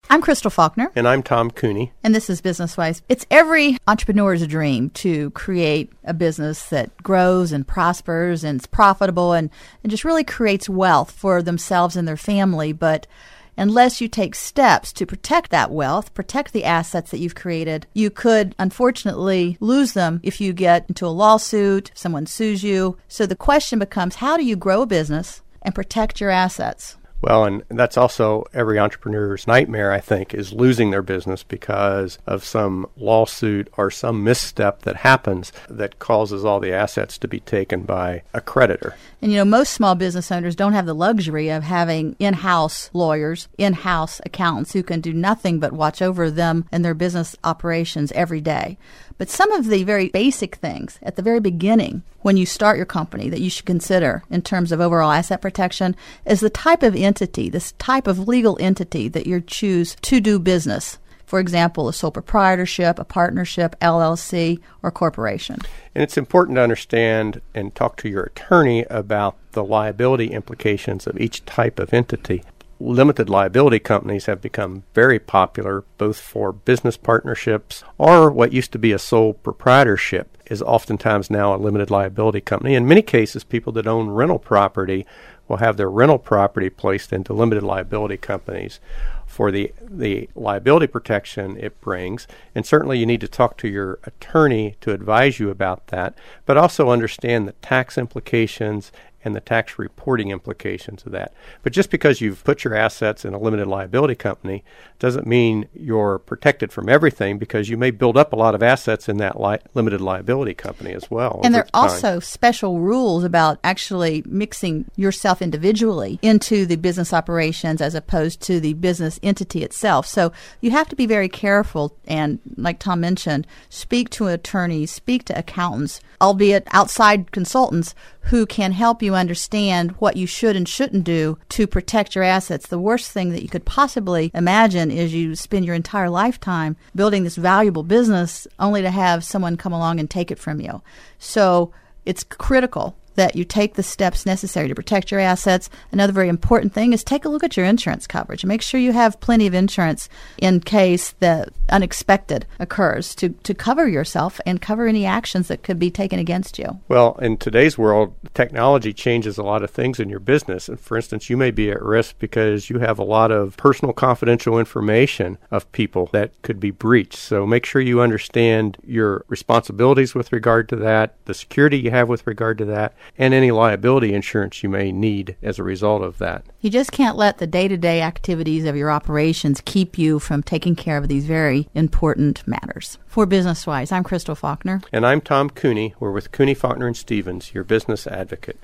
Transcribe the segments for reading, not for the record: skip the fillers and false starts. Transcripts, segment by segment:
I'm Crystal Faulkner. And I'm Tom Cooney. And this is Business Wise. It's every entrepreneur's dream to create a business that grows and prospers and is profitable and just really creates wealth for themselves and their family. But unless you take steps to protect that wealth, protect the assets that you've created, you could unfortunately lose them if you get into a lawsuit, if someone sues you. So the question becomes, how do you grow a business and protect your assets? Well, and that's also every entrepreneur's nightmare, I think, is losing their business because of some lawsuit or some misstep that happens that causes all the assets to be taken by a creditor. And, most small business owners don't have the luxury of having in-house lawyers, in-house accountants who can do nothing but watch over them and their business operations every day. But some of the very basic things at the very beginning when you start your company that you should consider in terms of overall asset protection is the type of entity, this type of legal entity that you choose to do business. For example, a sole proprietorship, a partnership, LLC, or corporation. And it's important to understand and talk to your attorney about the liability implications of each type of entity. Limited liability companies have become very popular both for business partnerships or what used to be a sole proprietorship is oftentimes now a limited liability company. In many cases, people that own rental property will have their rental property placed into limited liability companies for the liability protection it brings. And certainly you need to talk to your attorney to advise you about that, but also understand the tax implications and the tax reporting implications of that. But just because you've put your assets in a limited liability company doesn't mean you're protected from everything, because you may build up a lot of assets in that limited liability company as well. And there are also special rules about actually mixing yourself individually into the business operations as opposed to the business entity itself. So you have to be very careful and, like Tom mentioned, speak to attorneys, speak to accountants, albeit outside consultants, who can help you understand what you should and shouldn't do to protect your assets. The worst thing that you could possibly imagine is you spend your entire lifetime building this valuable business only to have someone come along and take it from you. So it's critical that you take the steps necessary to protect your assets. Another very important thing is take a look at your insurance coverage. Make sure you have plenty of insurance in case the unexpected occurs to cover yourself and cover any actions that could be taken against you. Well, in today's world, technology changes a lot of things in your business. And for instance, you may be at risk because you have a lot of personal confidential information of people that could be breached. So make sure you understand your responsibilities with regard to that, the security you have with regard to that, and any liability insurance you may need as a result of that. You just can't let the day-to-day activities of your operations keep you from taking care of these very important matters. For Business Wise, I'm Crystal Faulkner. And I'm Tom Cooney. We're with Cooney, Faulkner & Stevens, your business advocate.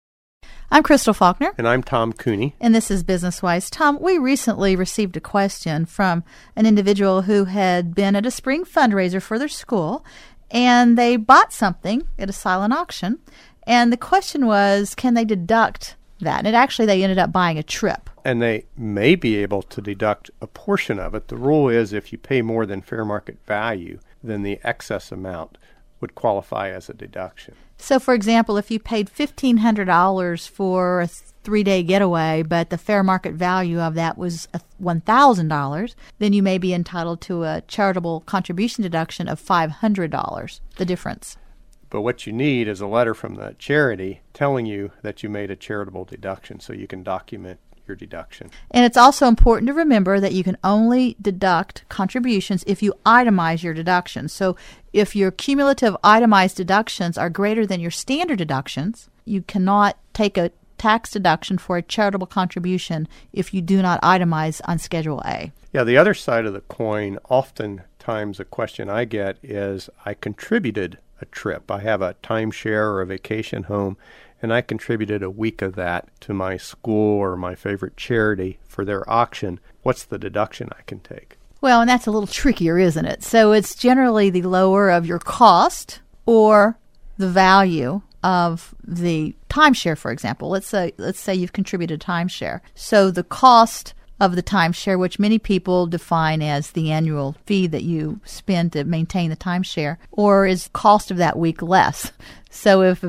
I'm Crystal Faulkner. And I'm Tom Cooney. And this is Business Wise. Tom, we recently received a question from an individual who had been at a spring fundraiser for their school, and they bought something at a silent auction. And the question was, can they deduct that? And actually, they ended up buying a trip. And they may be able to deduct a portion of it. The rule is if you pay more than fair market value, then the excess amount would qualify as a deduction. So, for example, if you paid $1,500 for a 3-day getaway, but the fair market value of that was $1,000, then you may be entitled to a charitable contribution deduction of $500, the difference. But what you need is a letter from the charity telling you that you made a charitable deduction so you can document your deduction. And it's also important to remember that you can only deduct contributions if you itemize your deductions. So if your cumulative itemized deductions are greater than your standard deductions, you cannot take a tax deduction for a charitable contribution if you do not itemize on Schedule A. Yeah, the other side of the coin, oftentimes a question I get is, I contributed a trip. I have a timeshare or a vacation home, and I contributed a week of that to my school or my favorite charity for their auction. What's the deduction I can take? Well, and that's a little trickier, isn't it? So it's generally the lower of your cost or the value of the timeshare, for example. Let's say you've contributed a timeshare. So the cost of the timeshare, which many people define as the annual fee that you spend to maintain the timeshare, or is cost of that week less. So if a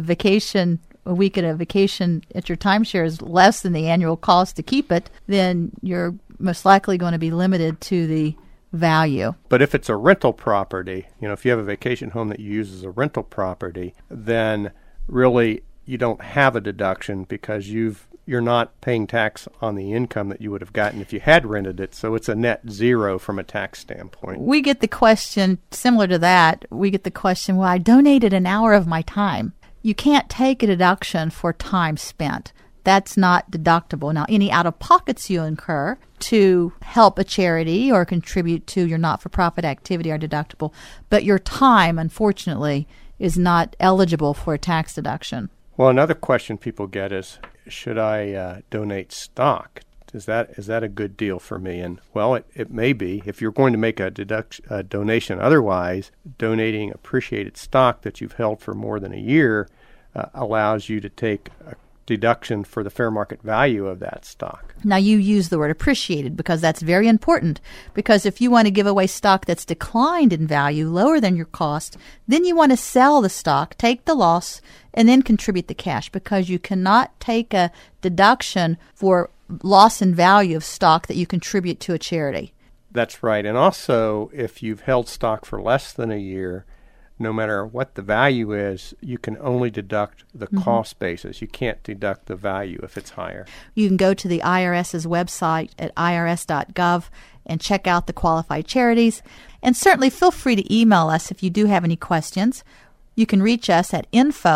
week at a vacation at your timeshare is less than the annual cost to keep it, then your most likely going to be limited to the value. But if it's a rental property, if you have a vacation home that you use as a rental property, then really you don't have a deduction because you're not paying tax on the income that you would have gotten if you had rented it. So it's a net zero from a tax standpoint. We get the question, similar to that, well, I donated an hour of my time. You can't take a deduction for time spent. That's not deductible. Now, any out-of-pockets you incur to help a charity or contribute to your not-for-profit activity are deductible, but your time, unfortunately, is not eligible for a tax deduction. Well, another question people get is, should I donate stock? Is that a good deal for me? And, well, it may be. If you're going to make a donation otherwise, donating appreciated stock that you've held for more than a year allows you to take a deduction for the fair market value of that stock. Now, you use the word appreciated because that's very important, because if you want to give away stock that's declined in value, lower than your cost, then you want to sell the stock, take the loss, and then contribute the cash, because you cannot take a deduction for loss in value of stock that you contribute to a charity. That's right. And also, if you've held stock for less than a year, no matter what the value is, you can only deduct the cost basis. You can't deduct the value if it's higher. You can go to the IRS's website at irs.gov and check out the qualified charities. And certainly feel free to email us if you do have any questions. You can reach us at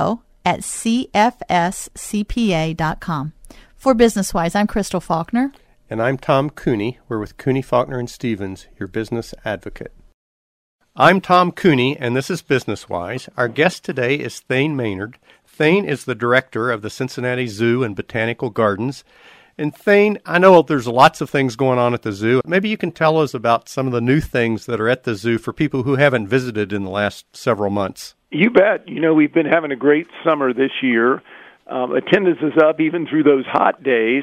info@cfscpa.com. For BusinessWise, I'm Crystal Faulkner. And I'm Tom Cooney. We're with Cooney, Faulkner & Stevens, your business advocate. I'm Tom Cooney, and this is BusinessWise. Our guest today is Thane Maynard. Thane is the director of the Cincinnati Zoo and Botanical Gardens. And Thane, I know there's lots of things going on at the zoo. Maybe you can tell us about some of the new things that are at the zoo for people who haven't visited in the last several months. You bet. We've been having a great summer this year. Attendance is up even through those hot days.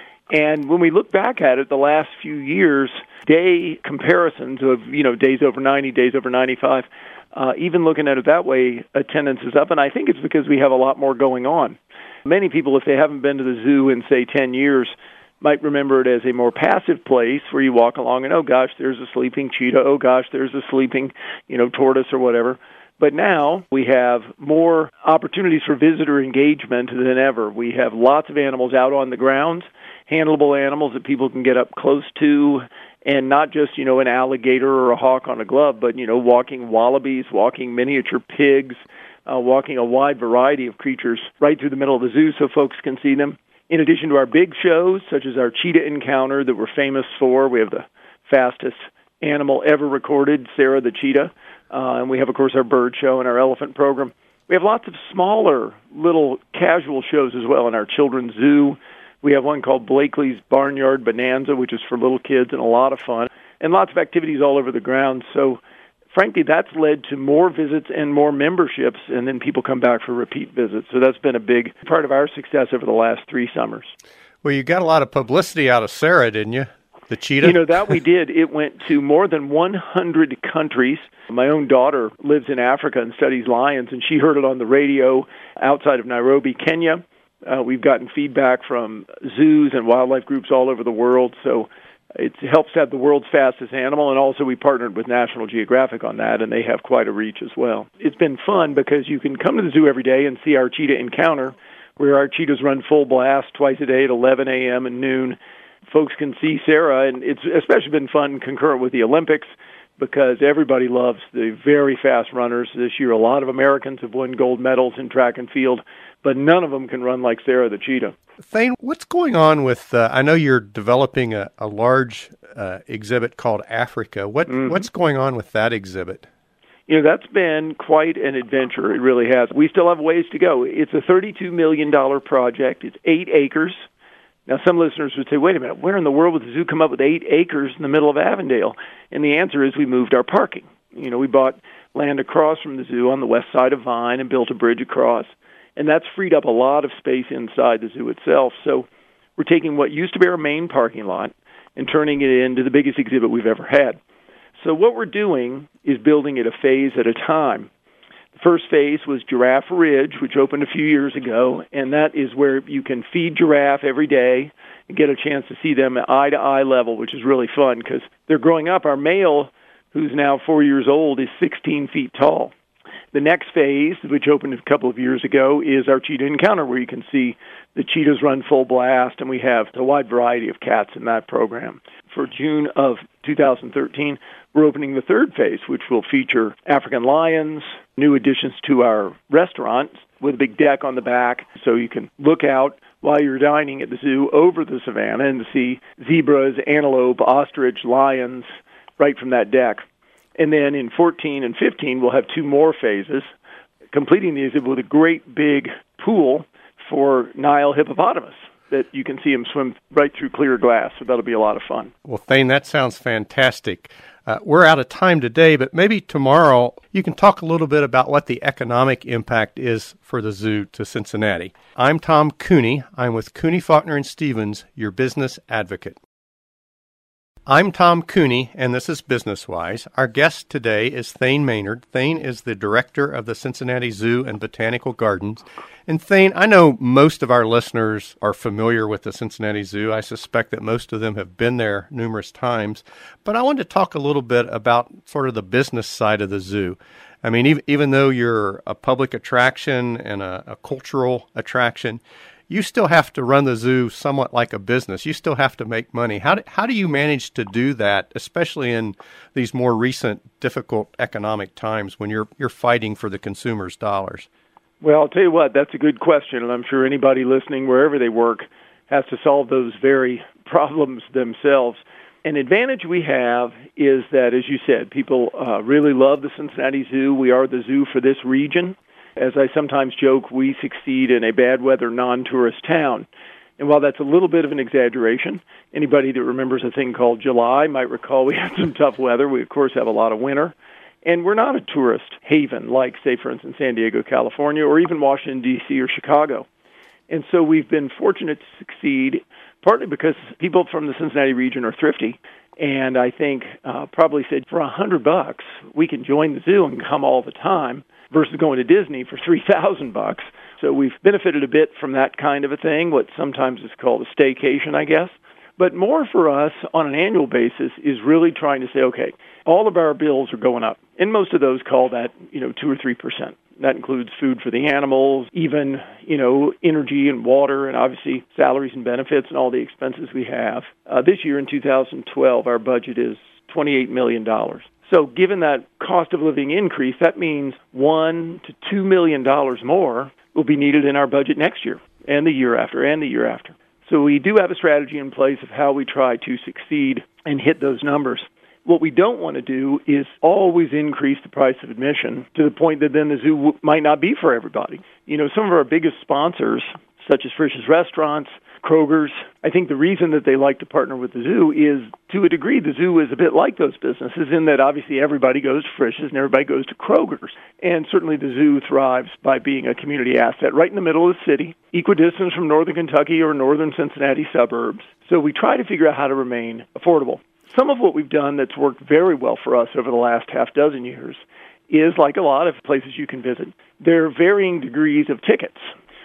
And when we look back at it, the last few years, day comparisons of, days over 90, days over 95, even looking at it that way, attendance is up. And I think it's because we have a lot more going on. Many people, if they haven't been to the zoo in, say, 10 years, might remember it as a more passive place where you walk along and, oh, gosh, there's a sleeping cheetah. Oh, gosh, there's a sleeping, tortoise or whatever. But now we have more opportunities for visitor engagement than ever. We have lots of animals out on the grounds, handleable animals that people can get up close to, and not just, an alligator or a hawk on a glove, but, walking wallabies, walking miniature pigs, walking a wide variety of creatures right through the middle of the zoo so folks can see them. In addition to our big shows, such as our cheetah encounter that we're famous for, we have the fastest animal ever recorded, Sarah the cheetah, and we have, of course, our bird show and our elephant program. We have lots of smaller little casual shows as well in our children's zoo. We have one called Blakely's Barnyard Bonanza, which is for little kids and a lot of fun, and lots of activities all over the grounds. So, frankly, that's led to more visits and more memberships, and then people come back for repeat visits. So that's been a big part of our success over the last 3 summers. Well, you got a lot of publicity out of Sarah, didn't you? The cheetah? That we did. It went to more than 100 countries. My own daughter lives in Africa and studies lions, and she heard it on the radio outside of Nairobi, Kenya. We've gotten feedback from zoos and wildlife groups all over the world, so it helps to have the world's fastest animal, and also we partnered with National Geographic on that, and they have quite a reach as well. It's been fun because you can come to the zoo every day and see our cheetah encounter, where our cheetahs run full blast twice a day at 11 a.m. and noon. Folks can see Sarah, and it's especially been fun concurrent with the Olympics because everybody loves the very fast runners. This year, a lot of Americans have won gold medals in track and field, but none of them can run like Sarah the cheetah. Thane, what's going on with, I know you're developing a large exhibit called Africa. What's going on with that exhibit? That's been quite an adventure. It really has. We still have ways to go. It's a $32 million project. It's 8 acres. Now, some listeners would say, wait a minute, where in the world would the zoo come up with 8 acres in the middle of Avondale? And the answer is we moved our parking. We bought land across from the zoo on the west side of Vine and built a bridge across. And that's freed up a lot of space inside the zoo itself. So we're taking what used to be our main parking lot and turning it into the biggest exhibit we've ever had. So what we're doing is building it a phase at a time. The First phase was Giraffe Ridge, which opened a few years ago, and that is where you can feed giraffe every day and get a chance to see them at eye-to-eye level, which is really fun because they're growing up. Our male, who's now 4 years old, is 16 feet tall. The next phase, which opened a couple of years ago, is our cheetah encounter, where you can see the cheetahs run full blast, and we have a wide variety of cats in that program. For June of 2013, we're opening the third phase, which will feature African lions, new additions to our restaurant with a big deck on the back, so you can look out while you're dining at the zoo over the savannah and see zebras, antelope, ostrich, lions right from that deck. And then in 14 and 15, we'll have two more phases, completing these with a great big pool for Nile hippopotamus that you can see them swim right through clear glass, so that'll be a lot of fun. Well, Thane, that sounds fantastic. We're out of time today, but maybe tomorrow you can talk a little bit about what the economic impact is for the zoo to Cincinnati. I'm Tom Cooney. I'm with Cooney, Faulkner, and Stevens, your business advocate. I'm Tom Cooney, and this is Business Wise. Our guest today is Thane Maynard. Thane is the director of the Cincinnati Zoo and Botanical Gardens. And Thane, I know most of our listeners are familiar with the Cincinnati Zoo. I suspect that most of them have been there numerous times. But I wanted to talk a little bit about sort of the business side of the zoo. I mean, even though you're a public attraction and a cultural attraction, you still have to run the zoo somewhat like a business. You still have to make money. How do you manage to do that, especially in these more recent difficult economic times when you're fighting for the consumer's dollars? Well, I'll tell you what, that's a good question, and I'm sure anybody listening, wherever they work, has to solve those very problems themselves. An advantage we have is that, as you said, people really love the Cincinnati Zoo. We are the zoo for this region. As I sometimes joke, we succeed in a bad-weather, non-tourist town. And while that's a little bit of an exaggeration, anybody that remembers a thing called July might recall we had some tough weather. We, of course, have a lot of winter. And we're not a tourist haven like, say, for instance, San Diego, California, or even Washington, D.C. or Chicago. And so we've been fortunate to succeed, partly because people from the Cincinnati region are thrifty. And I think probably said for $100, we can join the zoo and come all the time, versus going to Disney for $3,000. So we've benefited a bit from that kind of a thing, what sometimes is called a staycation, I guess. But more for us on an annual basis is really trying to say, okay, all of our bills are going up. And most of those call that, 2 or 3%. That includes food for the animals, even, energy and water, and obviously salaries and benefits and all the expenses we have. This year in 2012, our budget is $28 million. So given that cost of living increase, that means $1 to $2 million more will be needed in our budget next year and the year after and the year after. So we do have a strategy in place of how we try to succeed and hit those numbers. What we don't want to do is always increase the price of admission to the point that then the zoo might not be for everybody. Some of our biggest sponsors, such as Frisch's Restaurants, Kroger's, I think the reason that they like to partner with the zoo is, to a degree, the zoo is a bit like those businesses in that obviously everybody goes to Frisch's and everybody goes to Kroger's. And certainly the zoo thrives by being a community asset right in the middle of the city, equidistant from northern Kentucky or northern Cincinnati suburbs. So we try to figure out how to remain affordable. Some of what we've done that's worked very well for us over the last half dozen years is, like a lot of places you can visit, there are varying degrees of tickets.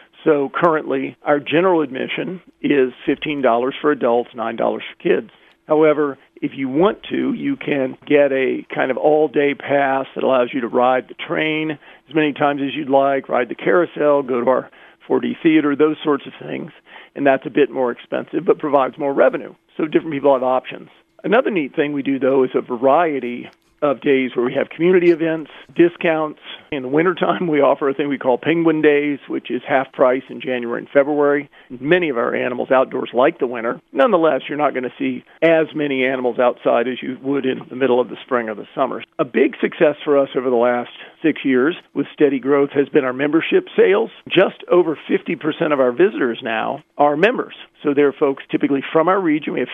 So currently, our general admission is $15 for adults, $9 for kids. However, if you want to, you can get a kind of all-day pass that allows you to ride the train as many times as you'd like, ride the carousel, go to our 4D theater, those sorts of things. And that's a bit more expensive, but provides more revenue. So different people have options. Another neat thing we do, though, is a variety of days where we have community events, discounts. In the wintertime, we offer a thing we call Penguin Days, which is half price in January and February. Many of our animals outdoors like the winter. Nonetheless, you're not going to see as many animals outside as you would in the middle of the spring or the summer. A big success for us over the last 6 years with steady growth has been our membership sales. Just over 50% of our visitors now are members. So they're folks typically from our region. We have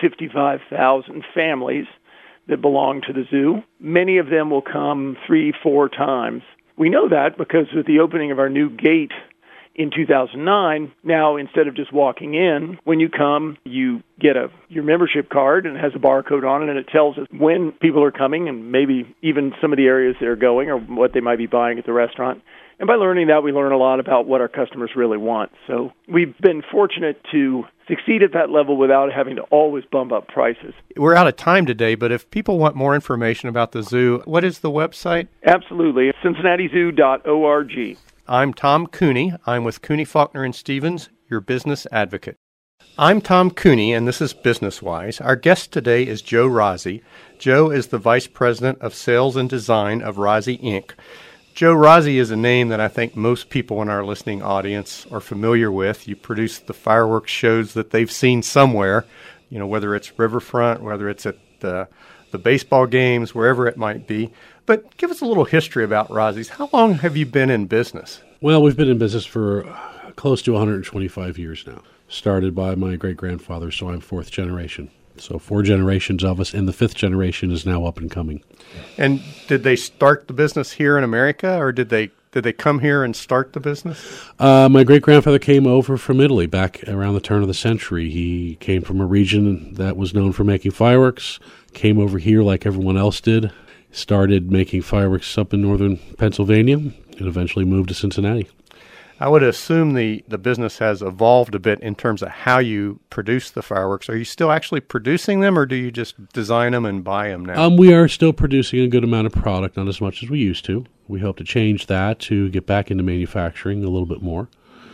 55,000 families that belong to the zoo. Many of them will come 3-4 times. We know that because with the opening of our new gate in 2009, now instead of just walking in, when you come, you get your membership card, and it has a barcode on it, and it tells us when people are coming and maybe even some of the areas they're going or what they might be buying at the restaurant. And by learning that, we learn a lot about what our customers really want. So we've been fortunate to succeed at that level without having to always bump up prices. We're out of time today, but if people want more information about the zoo, what is the website? Absolutely. CincinnatiZoo.org. I'm Tom Cooney. I'm with Cooney, Faulkner & Stevens, your business advocate. I'm Tom Cooney, and this is Business Wise. Our guest today is Joe Rozzi. Joe is the Vice President of Sales and Design of Rozzi, Inc. Joe Rozzi is a name that I think most people in our listening audience are familiar with. You produce the fireworks shows that they've seen somewhere, whether it's Riverfront, whether it's at the baseball games, wherever it might be. But give us a little history about Rozzi's. How long have you been in business? Well, we've been in business for close to 125 years now. Started by my great-grandfather, so I'm fourth generation. So 4 generations of us, and the 5th generation is now up and coming. And did they start the business here in America, or did they come here and start the business? My great-grandfather came over from Italy back around the turn of the century. He came from a region that was known for making fireworks, came over here like everyone else did, started making fireworks up in northern Pennsylvania, and eventually moved to Cincinnati. I would assume the business has evolved a bit in terms of how you produce the fireworks. Are you still actually producing them, or do you just design them and buy them now? We are still producing a good amount of product, not as much as we used to. We hope to change that to get back into manufacturing a little bit more.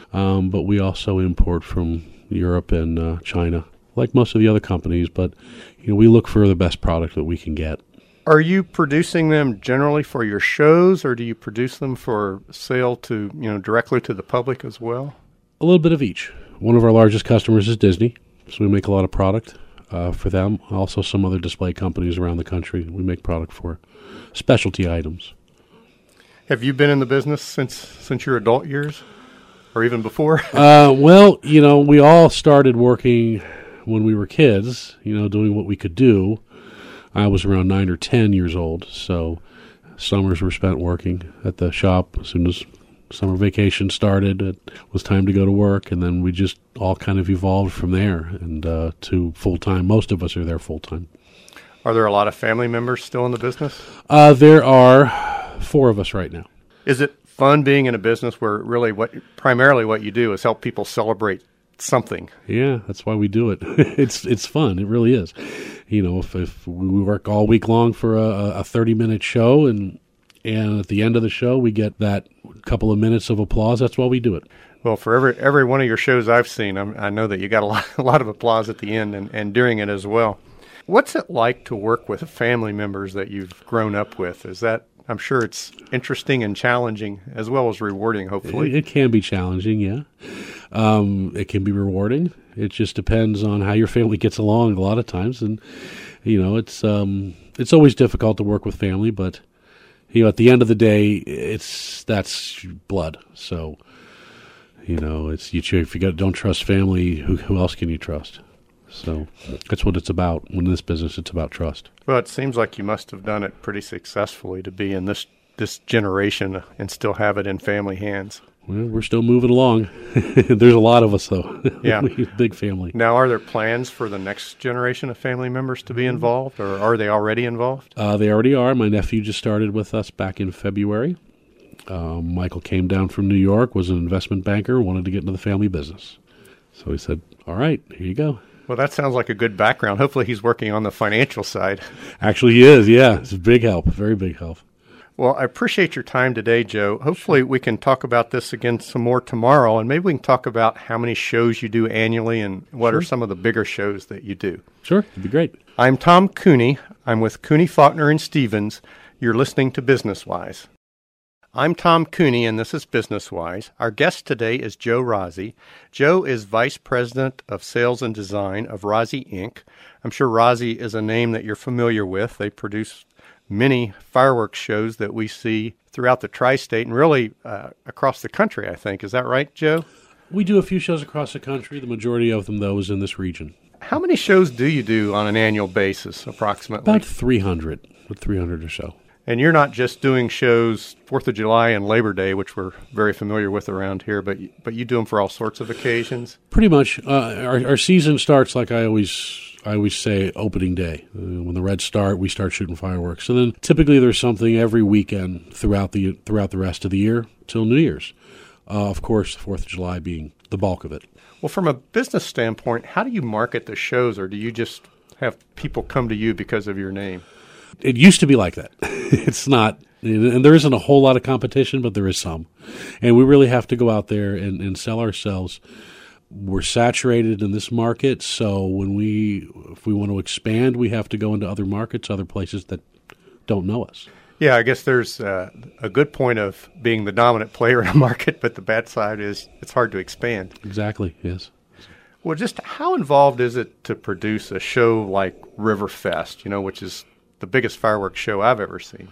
But we also import from Europe and China, like most of the other companies. But we look for the best product that we can get. Are you producing them generally for your shows, or do you produce them for sale to, directly to the public as well? A little bit of each. One of our largest customers is Disney, so we make a lot of product for them. Also some other display companies around the country we make product for. Specialty items. Have you been in the business since your adult years, or even before? Well, we all started working when we were kids, doing what we could do. I was around 9 or 10 years old, so summers were spent working at the shop. As soon as summer vacation started, it was time to go to work, and then we just all kind of evolved from there and to full-time. Most of us are there full-time. Are there a lot of family members still in the business? There are 4 of us right now. Is it fun being in a business where really primarily what you do is help people celebrate something? Yeah, that's why we do it. It's fun. It really is. If we work all week long for a 30-minute show, and at the end of the show we get that couple of minutes of applause, that's why we do it. Well, for every one of your shows I've seen, I know that you got a lot of applause at the end and during it as well. What's it like to work with family members that you've grown up with? I'm sure it's interesting and challenging as well as rewarding, hopefully. It can be challenging, yeah. It can be rewarding. It just depends on how your family gets along a lot of times. And, it's always difficult to work with family, but, at the end of the day, that's blood. So, if you don't trust family, who else can you trust? So that's what it's about. In this business, it's about trust. Well, it seems like you must have done it pretty successfully to be in this generation and still have it in family hands. Well, we're still moving along. There's a lot of us, though. Yeah. Big family. Now, are there plans for the next generation of family members to be involved, or are they already involved? They already are. My nephew just started with us back in February. Michael came down from New York, was an investment banker, wanted to get into the family business. So he said, all right, here you go. Well, that sounds like a good background. Hopefully he's working on the financial side. Actually, he is, yeah. It's a big help, very big help. Well, I appreciate your time today, Joe. Hopefully we can talk about this again some more tomorrow, and maybe we can talk about how many shows you do annually and what are some of the bigger shows that you do. Sure, it'd be great. I'm Tom Cooney. I'm with Cooney, Faulkner & Stevens. You're listening to Business Wise. I'm Tom Cooney, and this is Business Wise. Our guest today is Joe Rozzi. Joe is Vice President of Sales and Design of Rozzi, Inc. I'm sure Rozzi is a name that you're familiar with. They produce many fireworks shows that we see throughout the tri-state and really across the country, I think. Is that right, Joe? We do a few shows across the country. The majority of them, though, is in this region. How many shows do you do on an annual basis, approximately? About 300 or so. And you're not just doing shows 4th of July and Labor Day, which we're very familiar with around here, but you do them for all sorts of occasions? Pretty much. Our season starts, like I always say, opening day. When the Reds start, we start shooting fireworks. And then typically there's something every weekend throughout the rest of the year till New Year's. Of course, the 4th of July being the bulk of it. Well, from a business standpoint, how do you market the shows, or do you just have people come to you because of your name? It used to be like that. It's not, and there isn't a whole lot of competition, but there is some. And we really have to go out there and sell ourselves. We're saturated in this market, so if we want to expand, we have to go into other markets, other places that don't know us. Yeah, I guess there's a good point of being the dominant player in a market, but the bad side is it's hard to expand. Exactly, yes. Well, just how involved is it to produce a show like Riverfest, which is the biggest fireworks show I've ever seen?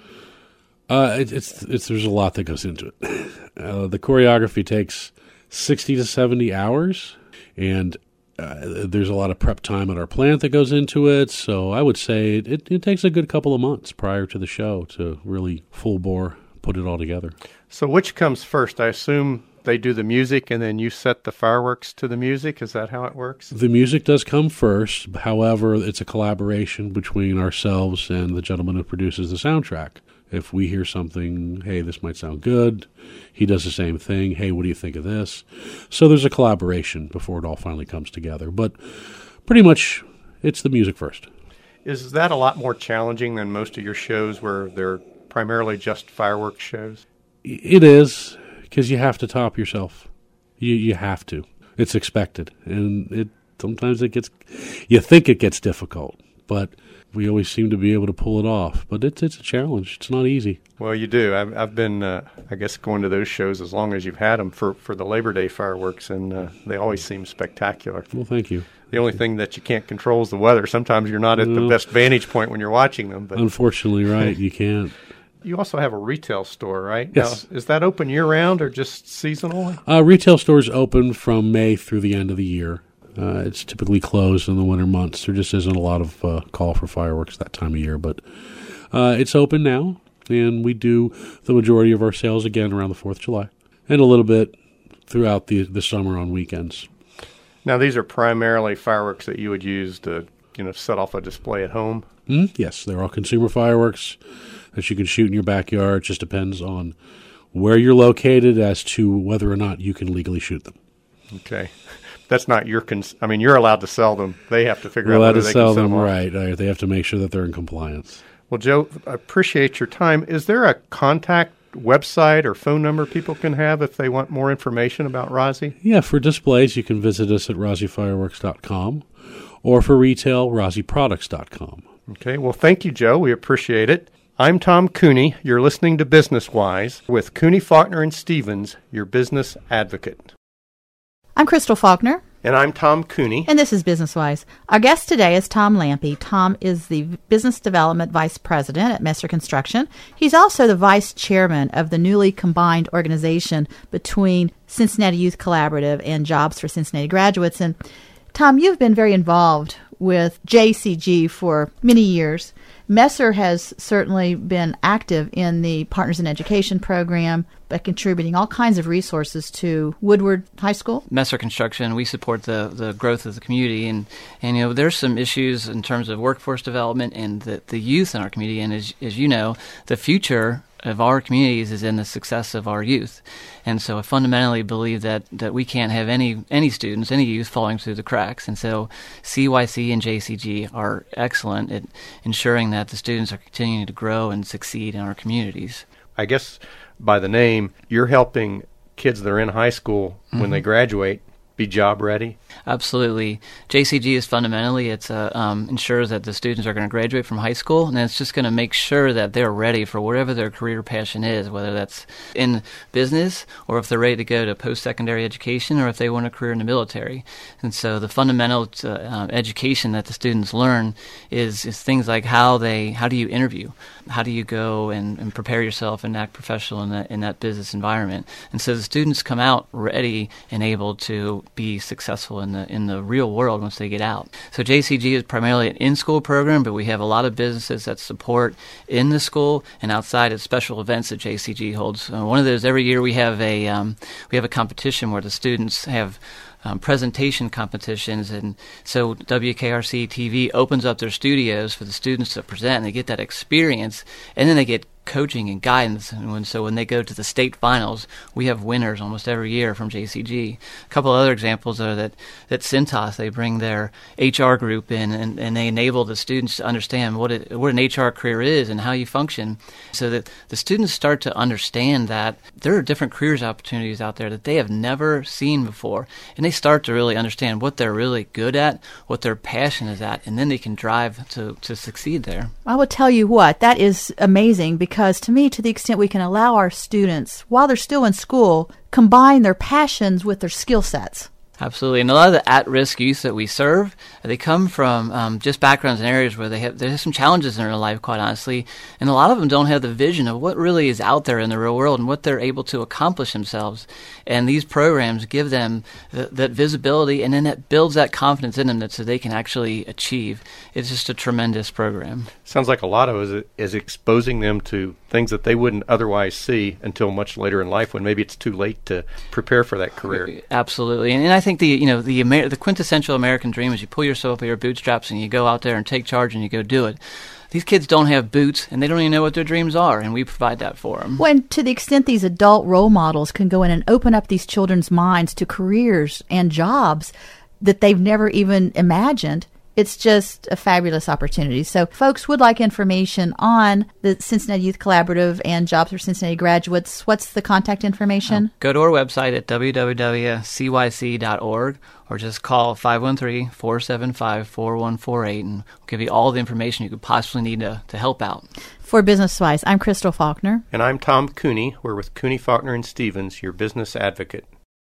There's a lot that goes into it. The choreography takes 60 to 70 hours, and there's a lot of prep time at our plant that goes into it. So I would say it takes a good couple of months prior to the show to really full bore put it all together. So which comes first? I assume they do the music and then you set the fireworks to the music. Is that how it works? The music does come first. However, it's a collaboration between ourselves and the gentleman who produces the soundtrack. If we hear something, hey, this might sound good, he does the same thing. Hey, what do you think of this? So there's a collaboration before it all finally comes together. But pretty much it's the music first. Is that a lot more challenging than most of your shows where they're primarily just fireworks shows? It is, because you have to top yourself. You have to. It's expected. And sometimes you think it gets difficult, but we always seem to be able to pull it off. But it's a challenge. It's not easy. Well, you do. I've been, I guess, going to those shows as long as you've had them for the Labor Day fireworks, and they always seem spectacular. Well, thank you. The only thing that you can't control is the weather. Sometimes you're not at the best vantage point when you're watching them. But unfortunately, right, you can't. You also have a retail store, right? Yes. Now, is that open year-round or just seasonally? Retail stores open from May through the end of the year. It's typically closed in the winter months. There just isn't a lot of call for fireworks that time of year. But it's open now, and we do the majority of our sales again around the 4th of July and a little bit throughout the summer on weekends. Now, these are primarily fireworks that you would use to set off a display at home? Yes, they're all consumer fireworks that you can shoot in your backyard. It just depends on where you're located as to whether or not you can legally shoot them. Okay. That's not your you're allowed to sell them. They have to figure out whether they can sell them. Right. They have to make sure that they're in compliance. Well, Joe, I appreciate your time. Is there a contact website or phone number people can have if they want more information about ROSI? Yeah, for displays, you can visit us at ROSIfireworks.com, or for retail, ROSIproducts.com. Okay. Well, thank you, Joe. We appreciate it. I'm Tom Cooney. You're listening to Business Wise with Cooney, Faulkner, and Stevens, your business advocate. I'm Crystal Faulkner. And I'm Tom Cooney. And this is Business Wise. Our guest today is Tom Lampe. Tom is the Business Development Vice President at Messer Construction. He's also the Vice Chairman of the newly combined organization between Cincinnati Youth Collaborative and Jobs for Cincinnati Graduates. And Tom, you've been very involved with JCG for many years. Messer has certainly been active in the Partners in Education program by contributing all kinds of resources to Woodward High School. Messer Construction, we support the growth of the community, and there's some issues in terms of workforce development and the youth in our community, and as you know, the future of our communities is in the success of our youth. And so I fundamentally believe that we can't have any students, any youth falling through the cracks. And so CYC and JCG are excellent at ensuring that the students are continuing to grow and succeed in our communities. I guess by the name, you're helping kids that are in high school when they graduate be job ready? Absolutely. JCG is fundamentally, it's ensures that the students are going to graduate from high school, and it's just going to make sure that they're ready for whatever their career passion is, whether that's in business or if they're ready to go to post-secondary education or if they want a career in the military. And so the fundamental education that the students learn is things like how do you interview? How do you go and prepare yourself and act professional in that business environment? And so the students come out ready and able to be successful in the real world once they get out. So JCG is primarily an in-school program, but we have a lot of businesses that support in the school and outside of special events that JCG holds. One of those, every year we have a competition where the students have presentation competitions, and so WKRC TV opens up their studios for the students to present, and they get that experience, and then they get coaching and guidance. And so when they go to the state finals, we have winners almost every year from JCG. A couple of other examples are that Cintas, they bring their HR group in, and they enable the students to understand what an HR career is and how you function, so that the students start to understand that there are different careers opportunities out there that they have never seen before, and they start to really understand what they're really good at, what their passion is at, and then they can drive to succeed there. I will tell you what, that is amazing, because to me, to the extent we can allow our students, while they're still in school, combine their passions with their skill sets. Absolutely. And a lot of the at-risk youth that we serve, they come from just backgrounds and areas where they have some challenges in their life, quite honestly, and a lot of them don't have the vision of what really is out there in the real world and what they're able to accomplish themselves. And these programs give them that visibility, and then that builds that confidence in them so they can actually achieve. It's just a tremendous program. Sounds like a lot of it is exposing them to things that they wouldn't otherwise see until much later in life, when maybe it's too late to prepare for that career. Absolutely. And I think the quintessential American dream is you pull yourself up by your bootstraps and you go out there and take charge and you go do it. These kids don't have boots, and they don't even know what their dreams are, and we provide that for them. When, to the extent these adult role models can go in and open up these children's minds to careers and jobs that they've never even imagined, it's just a fabulous opportunity. So folks would like information on the Cincinnati Youth Collaborative and Jobs for Cincinnati Graduates. What's the contact information? Go to our website at www.cyc.org, or just call 513-475-4148, and we'll give you all the information you could possibly need to help out. For Business Wise, I'm Crystal Faulkner. And I'm Tom Cooney. We're with Cooney, Faulkner, and Stevens, your business advocate.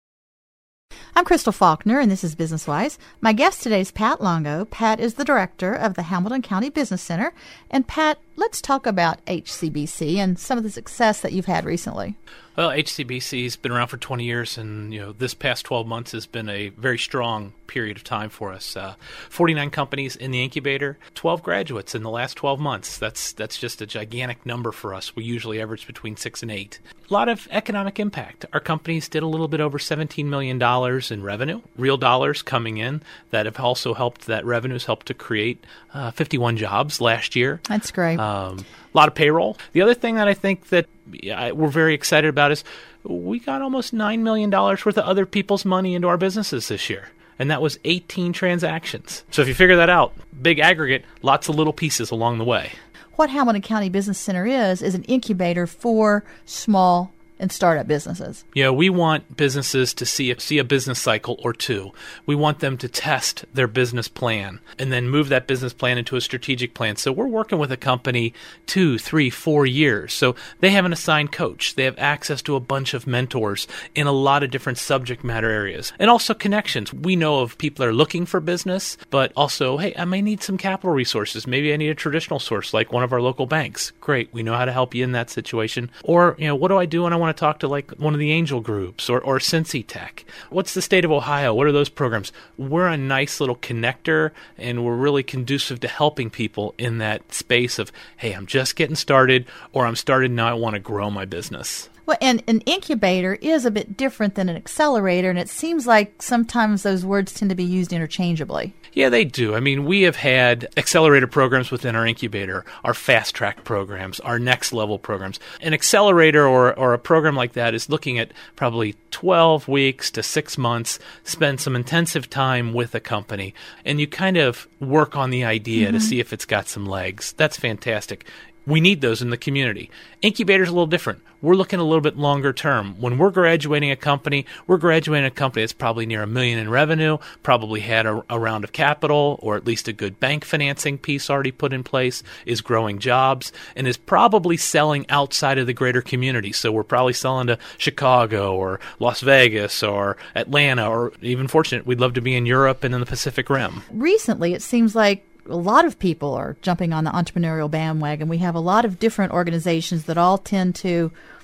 I'm Crystal Faulkner, and this is Business Wise. My guest today is Pat Longo. Pat is the director of the Hamilton County Business Center. And Pat, let's talk about HCBC and some of the success that you've had recently. Well, HCBC's been around for 20 years, and this past 12 months has been a very strong period of time for us. 49 companies in the incubator, 12 graduates in the last 12 months. That's just a gigantic number for us. We usually average between 6 and 8. A lot of economic impact. Our companies did a little bit over $17 million in revenue, real dollars coming in that have also helped, that revenue's helped to create 51 jobs last year. That's great. A lot of payroll. The other thing that I think that we're very excited about is we got almost $9 million worth of other people's money into our businesses this year. And that was 18 transactions. So if you figure that out, big aggregate, lots of little pieces along the way. What Hamilton County Business Center is an incubator for small and startup businesses. We want businesses to see a business cycle or two. We want them to test their business plan and then move that business plan into a strategic plan. So we're working with a company 2, 3, 4 years. So they have an assigned coach. They have access to a bunch of mentors in a lot of different subject matter areas. And also connections. We know of people that are looking for business, but also, hey, I may need some capital resources. Maybe I need a traditional source like one of our local banks. Great. We know how to help you in that situation. Or, what do I do when I want to talk to like one of the angel groups or Cincy Tech? What's the state of Ohio? What are those programs? We're a nice little connector, and we're really conducive to helping people in that space of, hey, I'm just getting started, or I'm started now, I want to grow my business. Well, and an incubator is a bit different than an accelerator, and it seems like sometimes those words tend to be used interchangeably. Yeah, they do. I mean, we have had accelerator programs within our incubator, our fast track programs, our next level programs. An accelerator or a program like that is looking at probably 12 weeks to 6 months, spend some intensive time with a company, and you kind of work on the idea to see if it's got some legs. That's fantastic. We need those in the community. Incubator's a little different. We're looking a little bit longer term. When we're graduating a company, that's probably near $1 million in revenue, probably had a round of capital, or at least a good bank financing piece already put in place, is growing jobs, and is probably selling outside of the greater community. So we're probably selling to Chicago or Las Vegas or Atlanta, or even fortunate, we'd love to be in Europe and in the Pacific Rim. Recently, it seems like a lot of people are jumping on the entrepreneurial bandwagon. We have a lot of different organizations that all tend to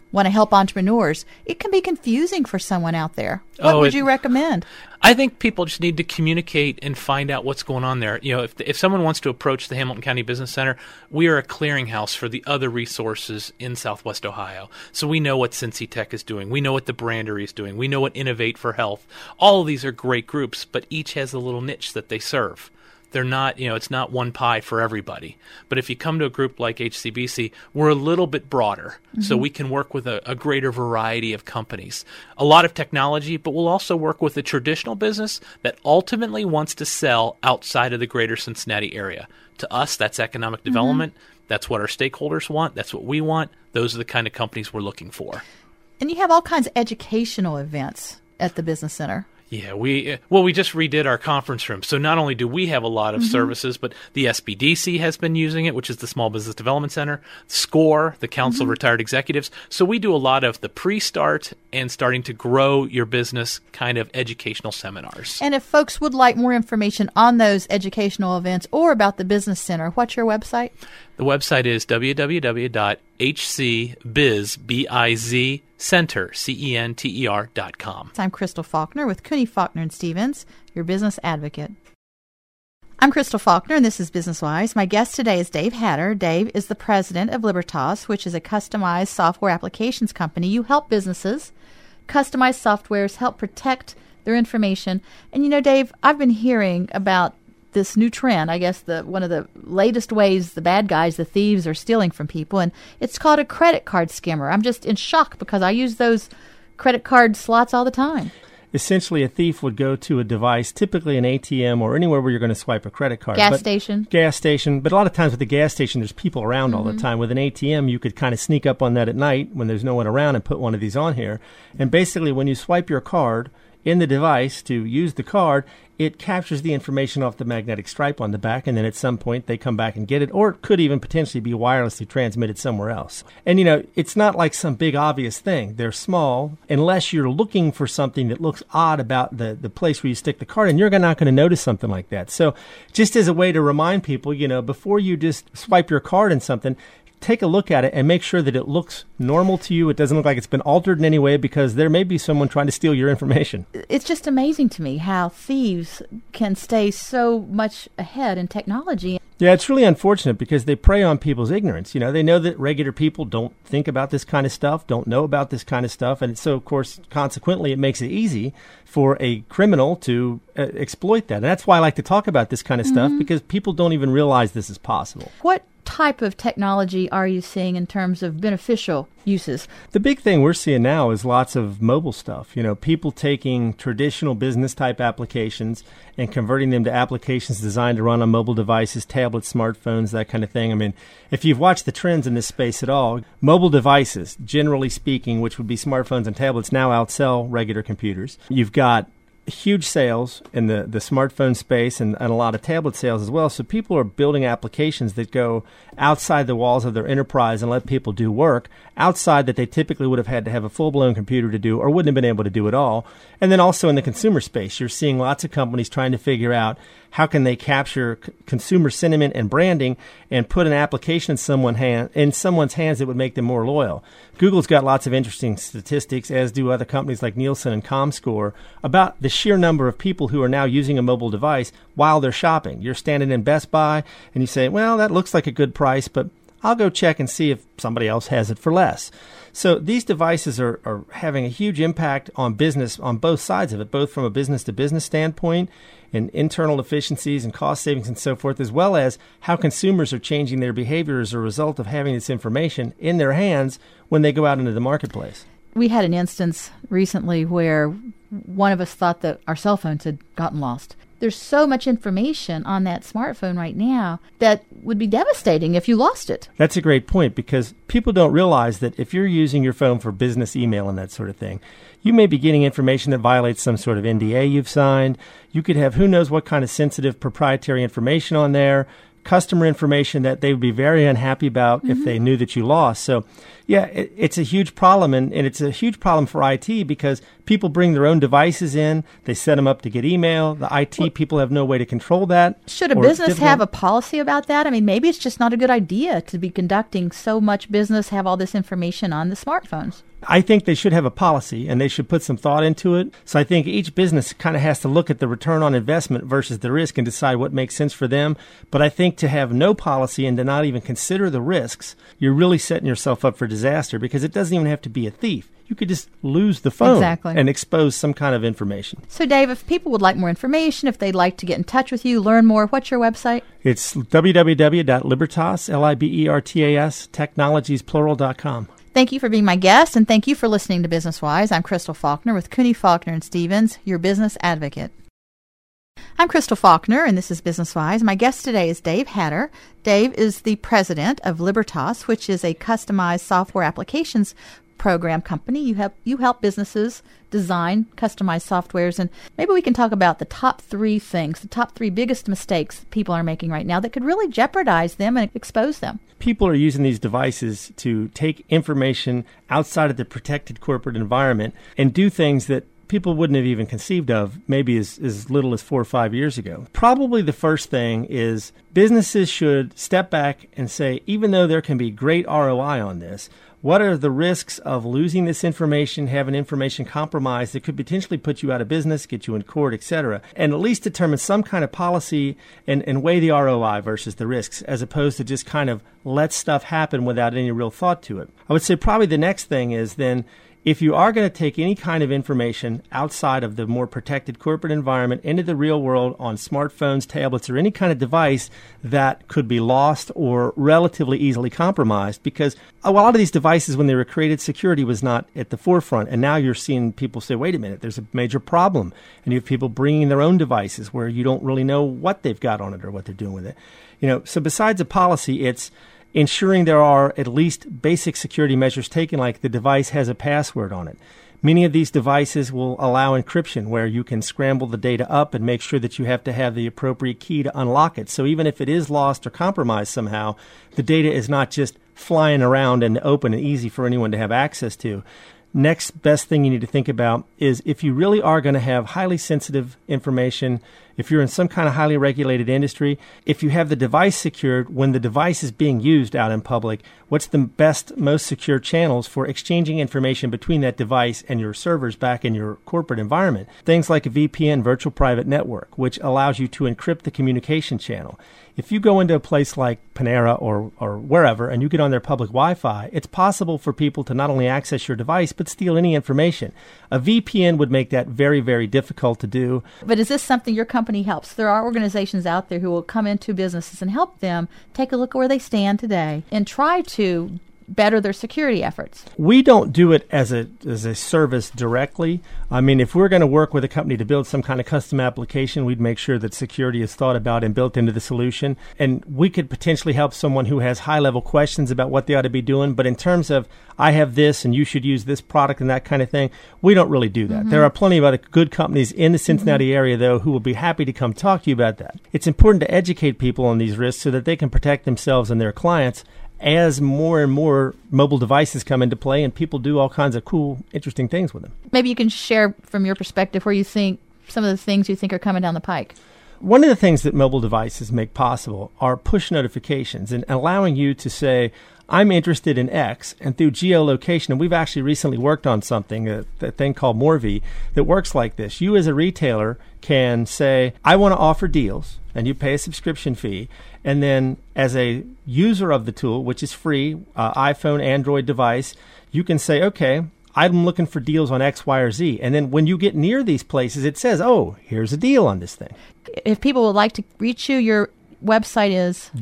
want to help entrepreneurs. It can be confusing for someone out there. What would you recommend? I think people just need to communicate and find out what's going on there. You know, if someone wants to approach the Hamilton County Business Center, we are a clearinghouse for the other resources in Southwest Ohio. So we know what Cincy Tech is doing. We know what the Brandery is doing. We know what Innovate for Health. All of these are great groups, but each has a little niche that they serve. They're not, it's not one pie for everybody. But if you come to a group like HCBC, we're a little bit broader. Mm-hmm. So we can work with a greater variety of companies. A lot of technology, but we'll also work with a traditional business that ultimately wants to sell outside of the greater Cincinnati area. To us, that's economic development. Mm-hmm. That's what our stakeholders want. That's what we want. Those are the kind of companies we're looking for. And you have all kinds of educational events at the Business Center. Yeah, we just redid our conference room. So not only do we have a lot of services, but the SBDC has been using it, which is the Small Business Development Center, SCORE, the Council of Retired Executives. So we do a lot of the pre-start and starting to grow your business kind of educational seminars. And if folks would like more information on those educational events or about the Business Center, what's your website? The website is www.hcbizcenter.com. I'm Crystal Faulkner with Cooney, Faulkner & Stevens, your business advocate. I'm Crystal Faulkner, and this is Business Wise. My guest today is Dave Hatter. Dave is the president of Libertas, which is a customized software applications company. You help businesses customize softwares, help protect their information. And Dave, I've been hearing about this new trend, I guess one of the latest ways the bad guys, the thieves, are stealing from people, and it's called a credit card skimmer. I'm just in shock because I use those credit card slots all the time. Essentially, a thief would go to a device, typically an ATM or anywhere where you're going to swipe a credit card. Gas station. But a lot of times with the gas station, there's people around all the time. With an ATM, you could kind of sneak up on that at night when there's no one around and put one of these on here. And basically, when you swipe your card in the device to use the card, it captures the information off the magnetic stripe on the back, and then at some point they come back and get it, or it could even potentially be wirelessly transmitted somewhere else. And, it's not like some big obvious thing. They're small. Unless you're looking for something that looks odd about the place where you stick the card in, you're not going to notice something like that. So just as a way to remind people, before you just swipe your card in something, take a look at it and make sure that it looks normal to you. It doesn't look like it's been altered in any way, because there may be someone trying to steal your information. It's just amazing to me how thieves can stay so much ahead in technology. Yeah, it's really unfortunate because they prey on people's ignorance. They know that regular people don't think about this kind of stuff, don't know about this kind of stuff. And so, of course, consequently, it makes it easy for a criminal to exploit that. And that's why I like to talk about this kind of stuff, because people don't even realize this is possible. What type of technology are you seeing in terms of beneficial uses? The big thing we're seeing now is lots of mobile stuff. People taking traditional business type applications and converting them to applications designed to run on mobile devices, tablets, smartphones, that kind of thing. I mean, if you've watched the trends in this space at all, mobile devices, generally speaking, which would be smartphones and tablets, now outsell regular computers. You've got huge sales in the smartphone space and a lot of tablet sales as well. So people are building applications that go outside the walls of their enterprise and let people do work outside that they typically would have had to have a full-blown computer to do or wouldn't have been able to do at all. And then also in the consumer space, you're seeing lots of companies trying to figure out how can they capture consumer sentiment and branding and put an application in someone's hands that would make them more loyal. Google's got lots of interesting statistics, as do other companies like Nielsen and ComScore, about the sheer number of people who are now using a mobile device while they're shopping. You're standing in Best Buy and you say, well, that looks like a good price, but I'll go check and see if somebody else has it for less. So these devices are having a huge impact on business on both sides of it, both from a business-to-business standpoint and internal efficiencies and cost savings and so forth, as well as how consumers are changing their behavior as a result of having this information in their hands when they go out into the marketplace. We had an instance recently where one of us thought that our cell phones had gotten lost. There's so much information on that smartphone right now that would be devastating if you lost it. That's a great point, because people don't realize that if you're using your phone for business email and that sort of thing, you may be getting information that violates some sort of NDA you've signed. You could have who knows what kind of sensitive proprietary information on there, customer information that they would be very unhappy about if they knew that you lost. So, yeah, it's a huge problem, and it's a huge problem for IT because People bring their own devices in. They set them up to get email. The IT people have no way to control that. Should a business have a policy about that? I mean, maybe it's just not a good idea to be conducting so much business, have all this information on the smartphones. I think they should have a policy, and they should put some thought into it. So I think each business kind of has to look at the return on investment versus the risk and decide what makes sense for them. But I think to have no policy and to not even consider the risks, you're really setting yourself up for disaster, because it doesn't even have to be a thief. You could just lose the phone and expose some kind of information. So, Dave, if people would like more information, if they'd like to get in touch with you, learn more, what's your website? It's www.libertas, Libertas, technologiesplural.com. Thank you for being my guest, and thank you for listening to Business Wise. I'm Crystal Faulkner with Cooney, Faulkner & Stevens, your business advocate. I'm Crystal Faulkner, and this is Business Wise. My guest today is Dave Hatter. Dave is the president of Libertas, which is a customized software applications program company. You help businesses design customized softwares, and maybe we can talk about the top 3 things, the top 3 biggest mistakes people are making right now that could really jeopardize them and expose them. People are using these devices to take information outside of the protected corporate environment and do things that people wouldn't have even conceived of maybe as little as 4 or 5 years ago. Probably the first thing is businesses should step back and say, even though there can be great ROI on this, what are the risks of losing this information, having information compromised that could potentially put you out of business, get you in court, etc., and at least determine some kind of policy and weigh the ROI versus the risks, as opposed to just kind of let stuff happen without any real thought to it. I would say probably the next thing is then, if you are going to take any kind of information outside of the more protected corporate environment into the real world on smartphones, tablets, or any kind of device that could be lost or relatively easily compromised, because a lot of these devices, when they were created, security was not at the forefront. And now you're seeing people say, wait a minute, there's a major problem. And you have people bringing their own devices where you don't really know what they've got on it or what they're doing with it. So besides a policy, it's ensuring there are at least basic security measures taken, like the device has a password on it. Many of these devices will allow encryption, where you can scramble the data up and make sure that you have to have the appropriate key to unlock it. So even if it is lost or compromised somehow, the data is not just flying around and open and easy for anyone to have access to. Next best thing you need to think about is, if you really are going to have highly sensitive information, if you're in some kind of highly regulated industry, if you have the device secured, when the device is being used out in public, what's the best, most secure channels for exchanging information between that device and your servers back in your corporate environment? Things like a VPN, virtual private network, which allows you to encrypt the communication channel. If you go into a place like Panera or wherever and you get on their public Wi-Fi, it's possible for people to not only access your device but steal any information. A VPN would make that very, very difficult to do. But is this something your company helps? There are organizations out there who will come into businesses and help them take a look at where they stand today and try to better their security efforts. We don't do it as a service directly. I mean, if we're going to work with a company to build some kind of custom application, we'd make sure that security is thought about and built into the solution. And we could potentially help someone who has high-level questions about what they ought to be doing. But in terms of, I have this and you should use this product and that kind of thing, we don't really do that. Mm-hmm. There are plenty of other good companies in the Cincinnati area, though, who will be happy to come talk to you about that. It's important to educate people on these risks so that they can protect themselves and their clients as more and more mobile devices come into play and people do all kinds of cool, interesting things with them. Maybe you can share from your perspective where you think some of the things you think are coming down the pike. One of the things that mobile devices make possible are push notifications and allowing you to say, I'm interested in X, and through geolocation, and we've actually recently worked on something, a thing called Morvi, that works like this. You as a retailer can say, I want to offer deals, and you pay a subscription fee, and then as a user of the tool, which is free, iPhone, Android device, you can say, okay, I'm looking for deals on X, Y, or Z. And then when you get near these places, it says, oh, here's a deal on this thing. If people would like to reach you, your website is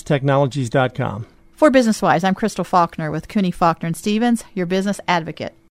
www.libertastechnologies.com. For Business Wise, I'm Crystal Faulkner with Cooney, Faulkner & Stevens, your business advocate.